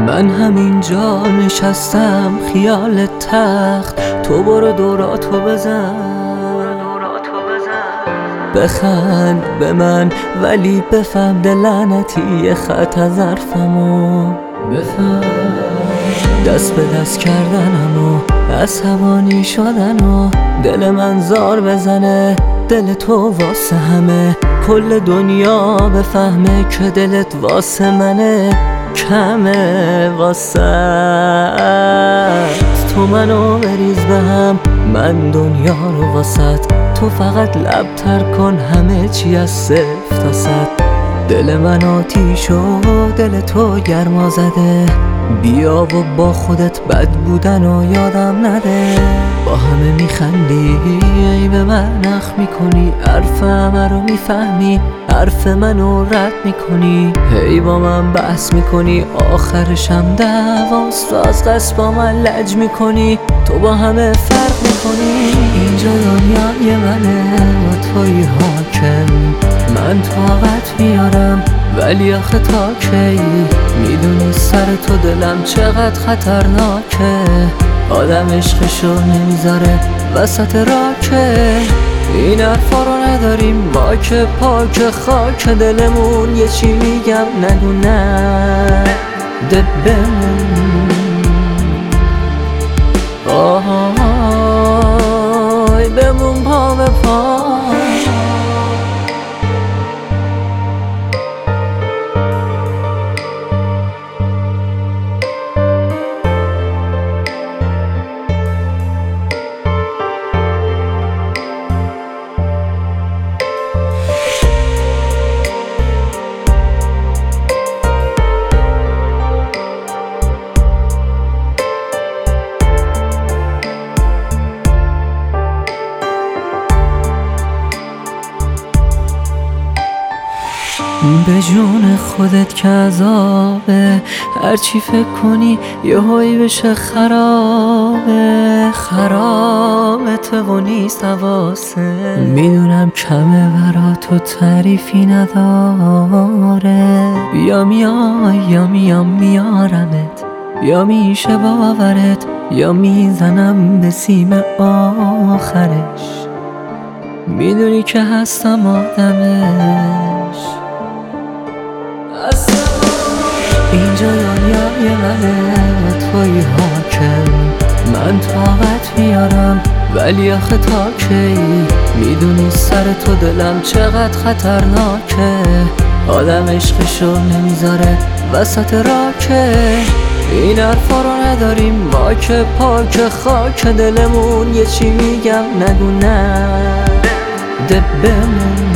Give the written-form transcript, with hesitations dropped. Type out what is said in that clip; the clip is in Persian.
من همینجا نشستم خیال تخت، تو برو دوراتو بزن، بخند به من ولی بفهم لعنتی خط از حرفمو بفهم. دست به دست کردنم و عصبانی شدن و دل من زار بزنه، دل تو واسه همه کل دنیا بفهمه که دلت واسه منه کمه واسه تو منو بریز به هم، من دنیا رو واسط، تو فقط لب تر کن همه چی از صفر تا صد. دل من آتیش و دل تو گرما زده، بیا و با خودت بد بودن و یادم نده. با همه میخندی ای به من نخ میکنی، حرف همه رو میفهمی حرف منو رد میکنی، هی با من بحث میکنی آخرشم دعواست، از قصد با من لج میکنی، تو با همه فرق میکنی. اینجا دنیای منه و توی حاکم، من طاقت میارم ولی آخه تا کی؟ میدونی سر تو دلم چقدر خطرناکه، آدم عشقشو نمیذاره وسط راکه. این حرفا رو نداریم ما که پاک خاک دلمون، یه چی میگم نگو نه ده بمون. آهای بمون پا به پا. به جون خودت که عذابه، هرچی فکر کنی یه هایی بشه خرابه، خرابته و نیست حواسه. میدونم کمه برا تو تعریفی نداره، یا میای یا میام میارمت، یا میشه باورت یا میزنم به سیم آخرش. میدونی که هستم آدمش، اینجا دنیای منه و توی حاکم، من طاقت میارم ولی آخه تا کی؟ میدونی سر تو دلم چقدر خطرناکه، آدم عشقشو نمیذاره وسط راکه. این حرفا رو نداریم ما که پاک خاک دلمون، یه چی میگم نگو نه ده بمون.